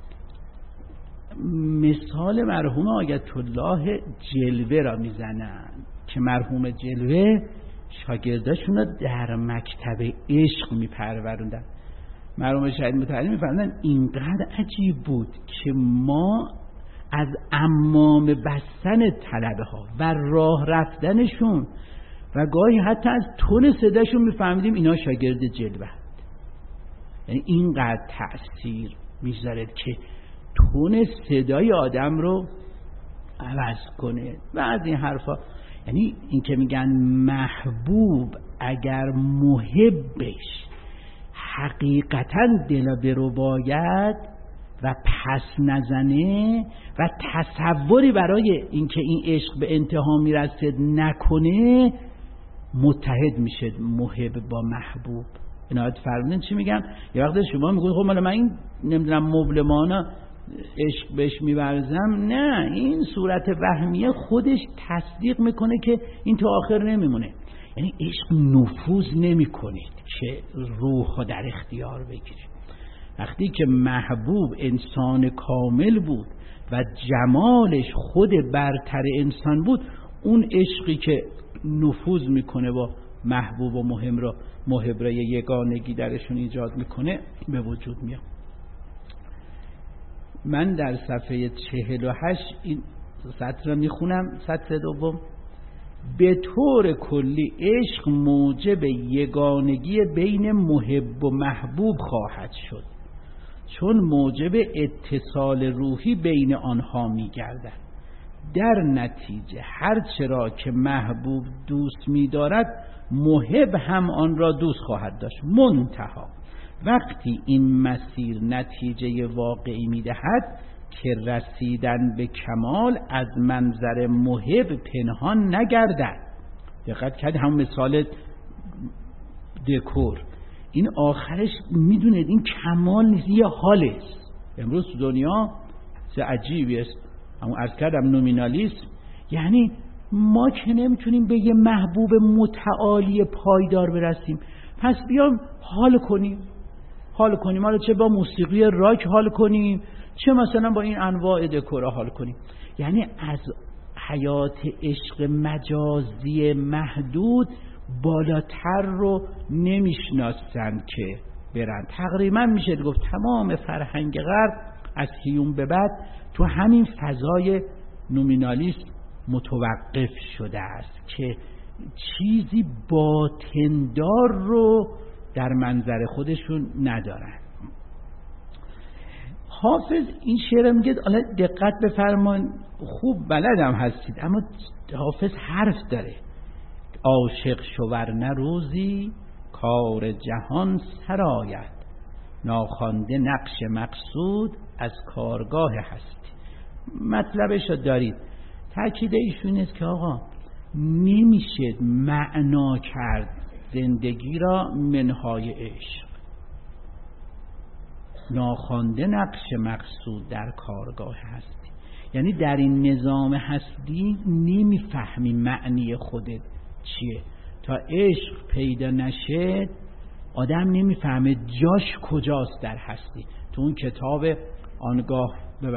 Speaker 1: مثال مرحوم آیت الله جلوه را میزنن که مرحوم جلوه شاگرداشون رو در مکتب عشق میپروروندن. مرحوم شهید مطهری میفرمودن اینقدر عجیب بود که ما از عمام بستن طلبه ها و راه رفتنشون و گاهی حتی از تون صداشون میفهمیدیم اینا شاگرد جلوه هست. یعنی اینقدر تأثیر میذاره که تون صدای آدم رو عوض کنه و از این حرفا. یعنی این که میگن محبوب اگر محبش حقیقتا دل برو باید، و پس نزنه و تصوری برای اینکه این عشق به انتها میرسه نکنه، متحد میشه محب با محبوب. عنایت فرمودن چی میگن؟ یه وقت شما میگید خب من این نمیدونم مبلمانه عشق بهش میورزم، نه، این صورت وهمیه خودش تصدیق میکنه که این تا آخر نمیمونه. یعنی عشق نفوذ نمیکنه که روح در اختیار بگیره. وقتی که محبوب انسان کامل بود و جمالش خود برتر انسان بود، اون عشقی که نفوذ میکنه با محبوب و محب را یگانگی درشون ایجاد میکنه به وجود میاد. من در صفحه 48 این سطر را میخونم، سطر دوم: به طور کلی عشق موجب یگانگی بین محب و محبوب خواهد شد، چون موجب اتصال روحی بین آنها میگردد. در نتیجه هر چرا که محبوب دوست می‌دارد، محب هم آن را دوست خواهد داشت. منتها وقتی این مسیر نتیجه واقعی می‌دهد که رسیدن به کمال از منظر محب پنهان نگردد. دقت کرد هم مثال دکور، این آخرش میدونید این کمال نیست، یه حال است. امروز تو دنیا چه عجیبی است، همون عرض کردم نومینالیسم، یعنی ما که نمیتونیم به یه محبوب متعالی پایدار برسیم، پس بیام حال کنیم، حالا چه با موسیقی راک حال کنیم، چه مثلا با این انواع دکورا حال کنیم. یعنی از حیات عشق مجازی محدود بالاتر رو نمیشناسن که برن. تقریبا میشه گفت تمام فرهنگ غرب از هیون به بعد تو همین فضای نومینالیسم متوقف شده است که چیزی باطندار رو در منظر خودشون ندارن. حافظ این شعر میگه، حالا دقت بفرمایید، خوب بلدم هستید، اما حافظ حرف داره: عاشق شورنه روزی کار جهان سرآید، ناخوانده نقش مقصود از کارگاه هستی. مطلبش رو دارید. تاکید ایشون است که آقا نمیشه معنا کرد زندگی را منهای عشق. ناخوانده نقش مقصود در کارگاه هستی، یعنی در این نظام هستی نمیفهمی معنی خودت چیه. تا عشق پیدا نشه آدم نمیفهمه جاش کجاست در هستی. تو اون کتاب آنگاه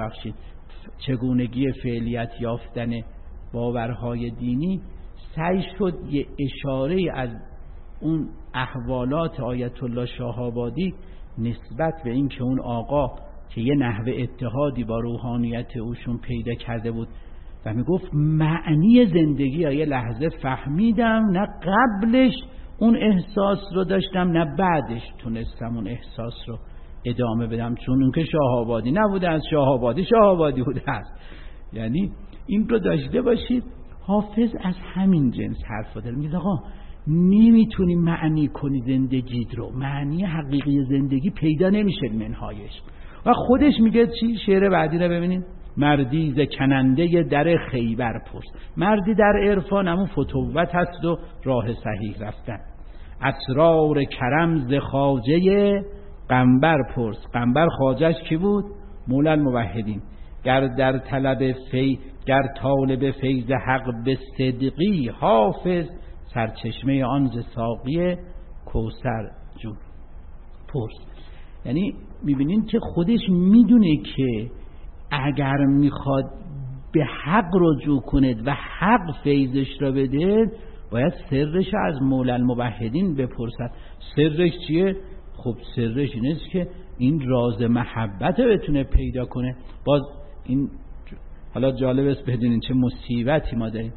Speaker 1: چگونگی فعلیت یافتن باورهای دینی سعی شد یه اشاره از اون احوالات آیت الله شاه‌آبادی نسبت به این که اون آقا که یه نحوه اتحادی با روحانیت اوشون پیدا کرده بود و میگفت معنی زندگی یه لحظه فهمیدم، نه قبلش اون احساس رو داشتم نه بعدش تونستم اون احساس رو ادامه بدم، چون اون که شاه‌آبادی نبوده، از شاه‌آبادی بوده است. یعنی این رو داشته باشید. حافظ از همین جنس حرف داره، میگه آقا نمیتونی معنی کنی زندگیت رو، معنی حقیقی زندگی پیدا نمیشه منهایش. و خودش میگه چی؟ شعر بعدی رو ببینید: مردی ز کننده در خیبر پرس. مردی در عرفان همون فتوت هست و راه صحیح رفتن. اسرار کرم ز خواجه قنبر پرس. قنبر خواجهش کی بود؟ مولا الموحدین. گر در طلب گر طالب فیض حق به صدقی، حافظ سرچشمه آن ز ساقی کوثر جون پرس. یعنی میبینین که خودش میدونه که اگر میخواد به حق رجوع کنید و حق فیضش را بده، باید سرش از مولا الموحدین بپرسد. سرش چیه؟ خب سرش اینه که این راز محبت بتونه پیدا کنه. باز این حالا جالب است بدونین چه مصیبتی ما داریم.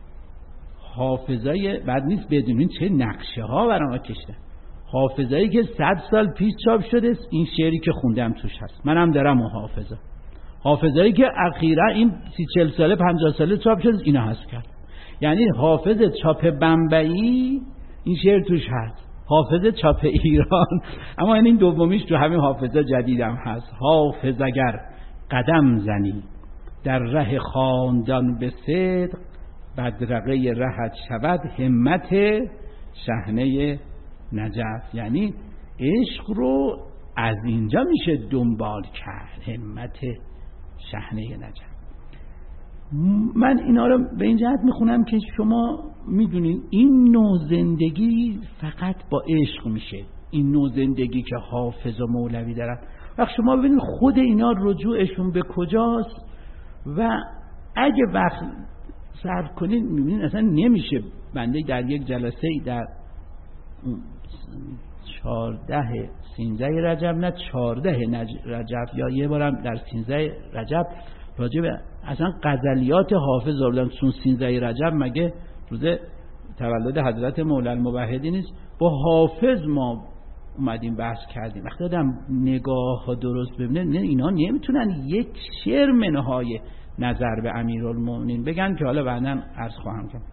Speaker 1: حافظای بعد نیست بدونین چه نقشه ها برای ما کشتن. حافظایی که 100 سال پیش چاپ شده، این شعری که خوندم توش هست، منم دارم اون حافظایی که اخیرا این 30-40 ساله 50 ساله چاپ شده، اینا هست کرد. یعنی حافظ چاپ بمبئی این شعر توش هست، حافظ چاپ ایران، اما این دومیش تو همین حافظ جدیدم هست. حافظ اگر قدم زنی در ره خواندن به صدق، بدرقه رهت شود همت شحنه نجف. یعنی عشق رو از اینجا میشه دنبال کرد، همت شحنه نجف. من اینا رو به این جهت میخونم که شما میدونید این نوع زندگی فقط با عشق میشه. این نوع زندگی که حافظ و مولوی دارن، وقت شما ببینید خود اینا رجوعشون به کجاست و اگه وقت صرف کنید میبینید اصلا نمیشه. بنده در یک جلسه در 13 رجب، نه 14 رجب یا یه بارم در 13 رجب راجع به اصلا غزلیات حافظ آوردن. چون 13 رجب مگه روز تولد حضرت مولا الموحدی نیست؟ با حافظ ما اومدیم بحث کردیم. وقتی آدم نگاه درست ببینه نه اینا نمیتونن یک شعر منهای نظر به امیرالمومنین بگن که حالا بعداً عرض خواهم کرد.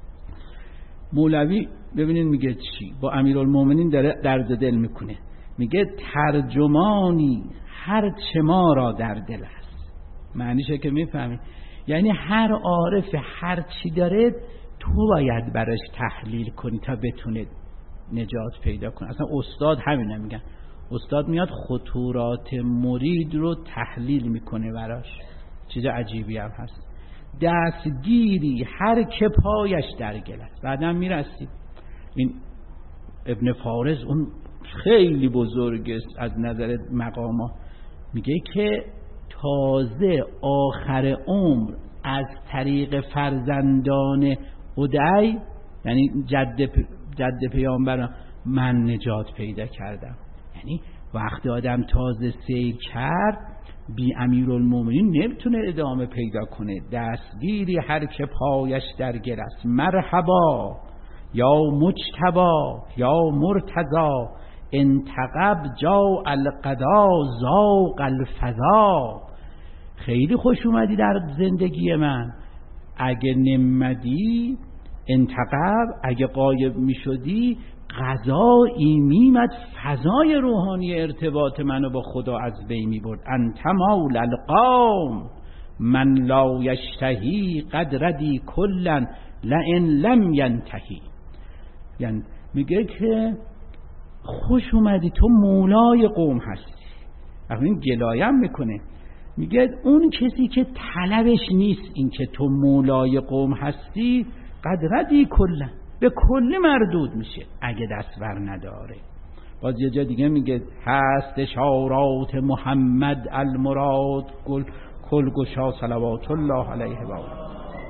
Speaker 1: مولوی ببینید میگه چی با امیرالمومنین داره درد دل میکنه. میگه ترجمانی هر چه ما را در دل است. معنیشه که میفهمی، یعنی هر عارف هر چی داره تو باید براش تحلیل کنی تا بتونه نجات پیدا کنه. اصلا استاد همین میگن، استاد میاد خطورات مرید رو تحلیل میکنه براش. چیز عجیبی هم هست. دستگیری هر که پایش در گل است. بعدا میرسیم این ابن فارس اون خیلی بزرگ است از نظر مقاما، میگه که تازه آخر عمر از طریق فرزندان ادعی، یعنی جد پیامبر، من نجات پیدا کردم. یعنی وقتی آدم تازه سیر کرد بی امیرالمومنین نمیتونه ادامه پیدا کنه. دستگیری هر که پایش در گل است. مرحبا یا مجتبا یا مرتضا، انتقب جا القضا زاق الفضا. خیلی خوش اومدی در زندگی من، اگه نمدی انتقب، اگه غایب می شدی قضایی میمد فضای روحانی ارتباط منو با خدا از بین می برد. انت مول القوم من لا یشتهی قد ردی کلا لئن لم ینتهی. یعنی میگه که خوش اومدی، تو مولای قوم هستی. این گلایم میکنه، میگه اون کسی که طلبش نیست این که تو مولای قوم هستی، قد ردی کلا، به کلی مردود میشه اگه دستور نداره. باز یه جا دیگه میگه هست اشارات محمد المراد کل گشا صلوات الله علیه و آله.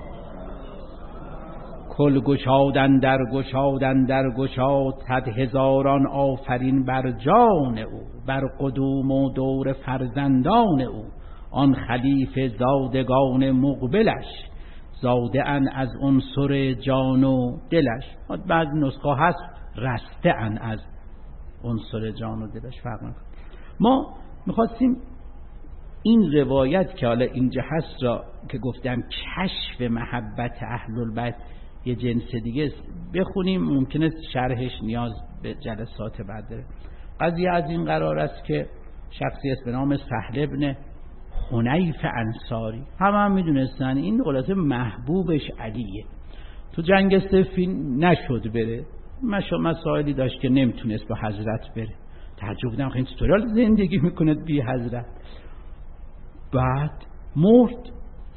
Speaker 1: کل گشادن در گشاد، صد هزاران آفرین بر جان او، بر قدوم و دور فرزندان او. آن خلیفه زادگان مقبلش، زاده ان از عنصر جان و دلش. بعض نسخه هست رسته ان از عنصر جان و دلش، فرق نکنه. ما میخواستیم این روایت که حالا اینجا هست را که گفتم کشف محبت اهل البیت یه جنس دیگه بخونیم، ممکنه شرحش نیاز به جلسات بعد داره. قضیه از این قرار است که شخصی است به نام سهل ابن حنیف انصاری، هم میدونستن این خلاصه محبوبش علیه. تو جنگ صفین نشد بره، مسائلی داشت که نمیتونست با حضرت بره. تعجب کردم خیلی چطور زندگی میکنه بی حضرت. بعد مرد.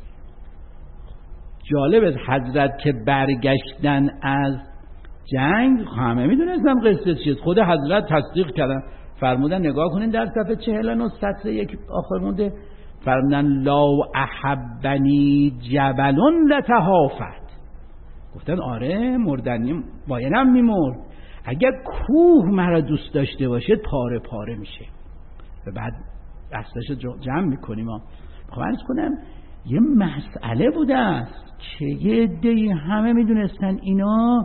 Speaker 1: جالب است حضرت که برگشتن از جنگ، همه میدونستم قصه چیه، خود حضرت تصدیق کردن، فرمودن نگاه کنین در صفحه 49 سطر 1 آخر مونده، فرمودن لا احبنی جبل لتهافت. گفتن آره مردنی بایدم میمرد، اگر کوه مرا دوست داشته باشه پاره پاره میشه. و بعد دستاشو جمع میکنیم. خواهر کنم یه مسئله بوده است که یه عده‌ای همه میدونستن اینا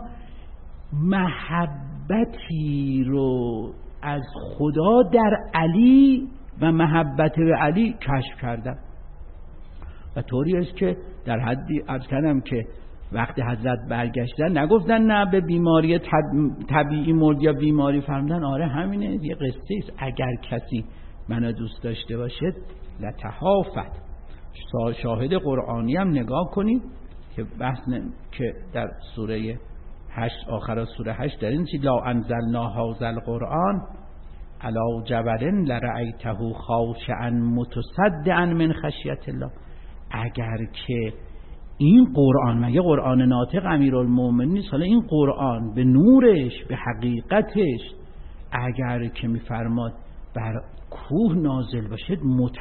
Speaker 1: محبتی رو از خدا در علی و محبت به علی کشف کردن. و طوری است که در حدی عرض کردم که وقتی حضرت برگشتن نگفتن نه به بیماری طبیعی مرد یا بیماری، فرمودن آره همینه، یه قصه است، اگر کسی منو دوست داشته باشه لتحافت. شاهد قرآنی هم نگاه کنید که بحث که در سوره 8 آخر سوره 8 در این چی لا انزلنا هذا القرآن علی جبل لرأیته خاشعا متصدعا من خشیت الله. اگر که این قرآن، مگه قرآن ناطق امیرالمومنین نیست؟ حالا این قرآن به نورش، به حقیقتش اگر که میفرماد بر کوه نازل بشه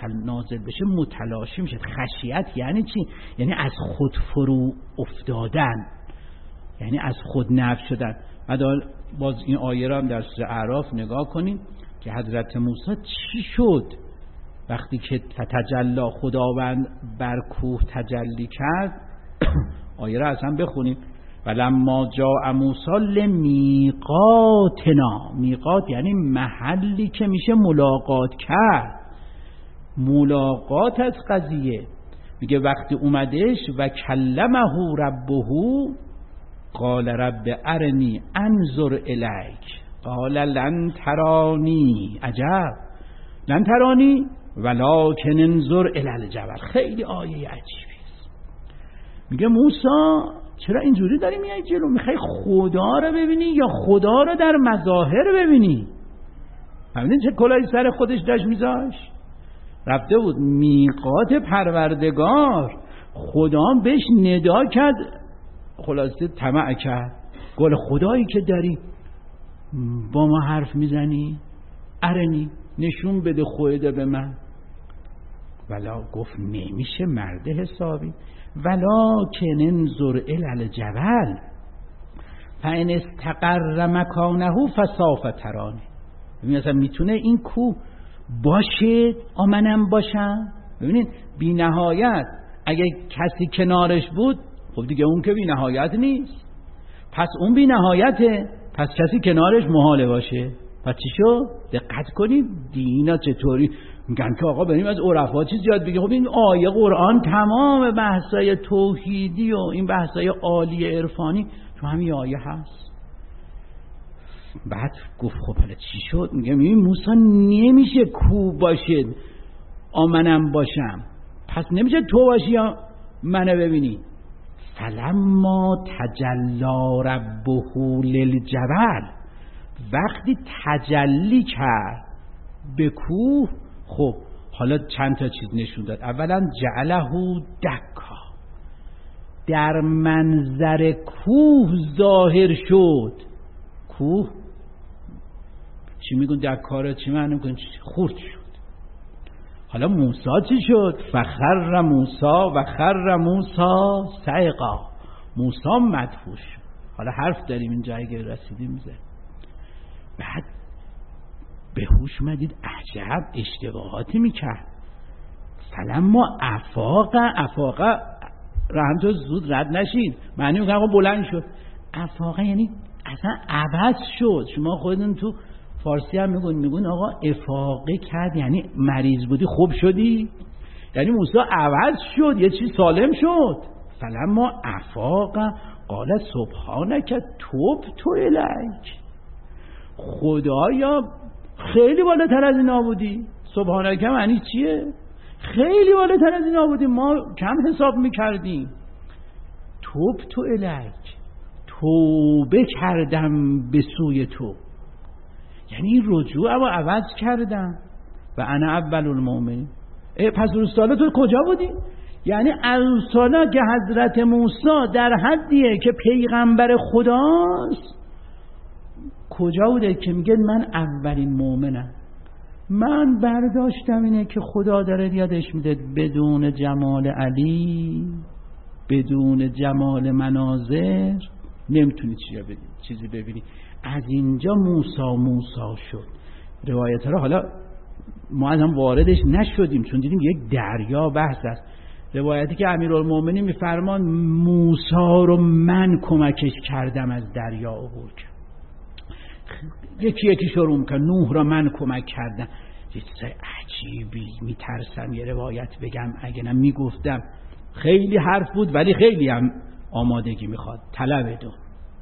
Speaker 1: متلاشی میشه. خشیت یعنی چی؟ یعنی از خود فرو افتادن، یعنی از خود نفی شدن. باز این آیه را هم در سوره اعراف نگاه کنید که حضرت موسی چی شد وقتی که تجلی خداوند بر کوه تجلی کرد. آیه را اصلا بخونیم. ولما جاء موسی لمیقاتنا، میقات یعنی محلی که میشه ملاقات کرد، ملاقات از قضیه. میگه وقتی اومدش و کلمه ربه قال رب ارنی انظر الیک قال لن ترانی. عجب، لن ترانی ولکن انظر الی الجبل. خیلی آیه عجیبی است. میگه موسی چرا اینجوری داری میای جلو؟ میخوای خدا رو ببینی یا خدا رو در مظاهر ببینی؟ همین چه کلاهی سر خودش داشت میذاش، رفته بود میقات پروردگار، خدا بهش ندا کرد، خلاصه طمع کرد، گل خدایی که داری با ما حرف میزنی، ارنی نشون بده خودت به من. ولا گفت نمیشه مرد حسابی. ولکن انظر الی الجبل فان استقر مکانه فسوف ترانی. ببین اصلا میتونه این کوه باشه منم باشم. ببینید بی نهایت اگه کسی کنارش بود خب دیگه اون که بی نهایت نیست، پس اون بی نهایته، پس کسی کنارش محاله باشه. پس چی شد؟ دقت کنید دینا چطوری میگن که آقا بریم از عرفا چیز یاد بگیم. خب این آیه قرآن تمام بحثای توحیدی و این بحثای عالی عرفانی تو همین آیه هست. بعد گفت خب حالا چی شد؟ میگه موسی نمیشه کو باشه منم باشم، پس نمیشه تو باشی یا منو ببینی. فلما تجلی ربه للجبل، وقتی تجلی کرد به کوه، خب حالا چند تا چیز نشون داد. اولا جعله دکا، در منظر کوه ظاهر شد. کوه چی میگن دکاره، چی معنی میگن؟ خورد شد. حالا موسی چی شد؟ فخر موسی و خر موسی صعقا، موسی مدفوع شد. حالا حرف داریم اینجا اگه رسیدیم میذاریم. بعد به هوش اومدید عجب اشتباهاتی میکرد. فلما افاق رحم تو زود رد نشید، معنی میگم بلند شد. افاق یعنی اصلا عوض شد. شما خودتون تو فارسی هم میگون آقا افاقه کرد، یعنی مریض بودی خوب شدی، یعنی موسی عوض شد، یه چیز سالم شد. فلما افاق قال سبحانک تبت الیک. خدایا خیلی بالاتر از اینا بودی. سبحانک معنی چیه؟ خیلی بالاتر از اینا بودی، ما کم حساب میکردیم. تبت الیک، توبه کردم به سوی تو، یعنی رجوع و عوض کردم. و انا اول المؤمنین. پس رسالت تو کجا بودی؟ یعنی رسالت که حضرت موسی در حدیه که پیغمبر خداست، کجا بوده که میگه من اولین مؤمنم؟ من برداشتم اینه که خدا داره یادش میده بدون جمال علی، بدون جمال مناظر نمیتونی چیزی ببینی. از اینجا موسی شد. روایت را حالا ما از هم واردش نشدیم چون دیدیم یک دریا بحث است. روایتی که امیرالمومنین میفرمان موسی رو من کمکش کردم از دریا عبور کرد. یکی شروع میکنه نوح را من کمک کردم. چیز عجیبی، میترسم یه روایت بگم، اگه نه میگفتم. خیلی حرف بود ولی خیلی هم آمادگی میخواد، طلب دو.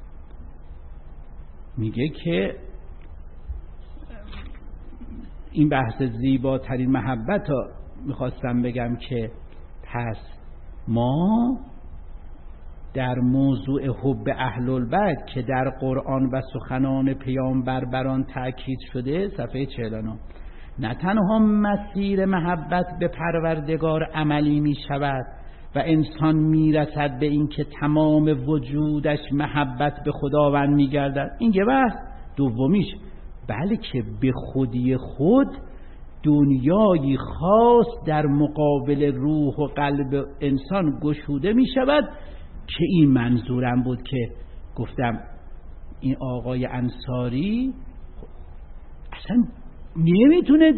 Speaker 1: میگه که این بحث زیباترین محبت ها میخواستم بگم که پس ما در موضوع حب اهل البیت که در قرآن و سخنان پیامبر بر آن تأکید شده، صفحه 49، نه تنها مسیر محبت به پروردگار عملی می شود و انسان می رسد به این که تمام وجودش محبت به خداوند می گردد، این یه بحث دومیش، بلکه به خودی خود دنیایی خاص در مقابل روح و قلب انسان گشوده می شود که این منظورم بود که گفتم این آقای انصاری اصلا نمیتونه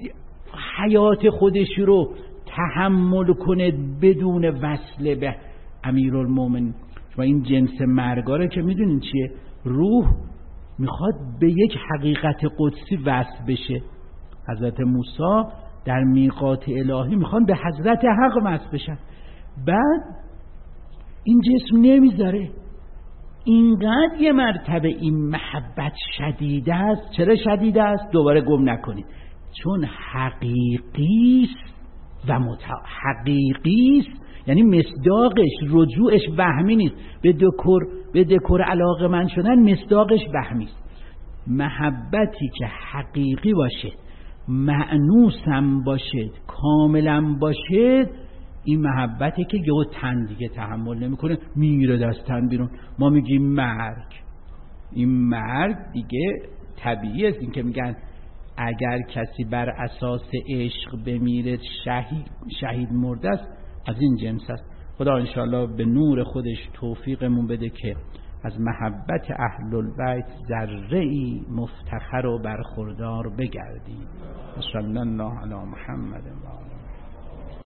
Speaker 1: حیات خودش رو تحمل کنه بدون وصل به امیرالمومنین. و این جنس مرگاره که میدونین چیه؟ روح میخواد به یک حقیقت قدسی وصل بشه. حضرت موسی در میقات الهی میخوان به حضرت حق وصل بشن، بعد این جسم نمیذاره. اینقدر یه مرتبه این محبت شدیده است. چرا شدیده است؟ دوباره گم نکنید، چون حقیقی است و حقیقی است، یعنی مصداقش رجوعش وهمی نیست. به دکور علاقه من شدن مصداقش وهمی است. محبتی که حقیقی باشه، مأنوسم باشه، کاملا باشه، این محبتی که یه تن دیگه تحمل نمیکنه، میره دست تن بیرون. ما میگیم مرگ. این مرگ دیگه طبیعی است. این که میگن اگر کسی بر اساس عشق بمیره شهید مرده است، از این جنس است. خدا انشاءالله به نور خودش توفیقمون بده که از محبت اهل البیت ذره‌ای مفتخر و برخوردار بگردیم. صلی الله علی محمد و